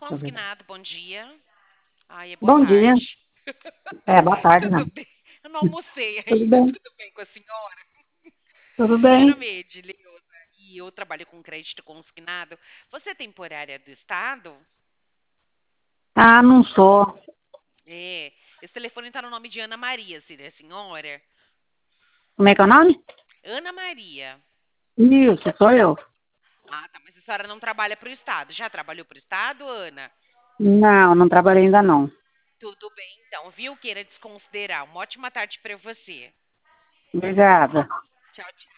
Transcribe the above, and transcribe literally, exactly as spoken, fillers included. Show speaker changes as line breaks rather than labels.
Deixa eu ver.
consignado, bom dia. Ai, é boa
Bom dia.
tarde.
É, boa tarde,
Tudo
não.
bem? Eu não almocei
Tudo
ainda,
bem?
tudo bem com a senhora?
Tudo
Meu
bem?
nome é Edileuza e eu trabalho com crédito consignado. Você é temporária do Estado?
Ah, não sou.
É. Esse telefone está no nome de Ana Maria, se é a senhora?
Como é que é o nome?
Ana Maria.
Isso, sou eu.
Ah, tá, mas a senhora não trabalha para o Estado. Já trabalhou para o Estado, Ana?
Não, não trabalhei ainda não.
Tudo bem, então, viu? Queira desconsiderar. Uma ótima tarde para você.
Obrigada.
Tchau, tchau.